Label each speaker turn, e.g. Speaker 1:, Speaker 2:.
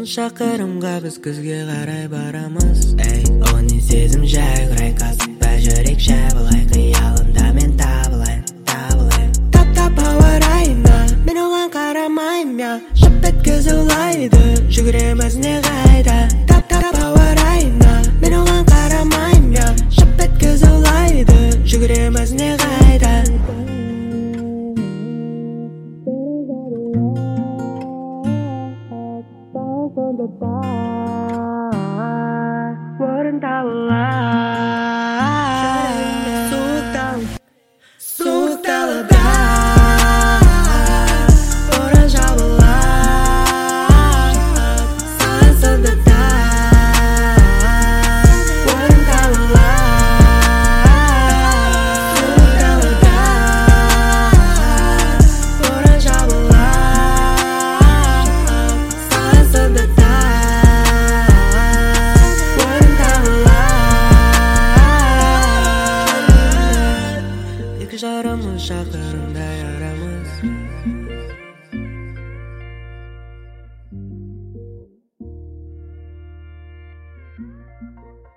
Speaker 1: шақырымға біз күзге қарай барамыз. Эй, оның сезім жайғырай, қасықпа жүрек жабылай, қиялымда мен табылайын. Тап ауа райына, мен оған қарамайым я, шып еткізі улайды, жүгіреміз не қайда. Тап ауа райына, мен оған қарамайым я, шып еткізі улайды, жүгіреміз не қайда. Орын табылар суық далада, боран жабылар сан сондада. Орын табылар суық далада, боран жабылар сан сондада. Екі жарымыз шақырымдай арамыз.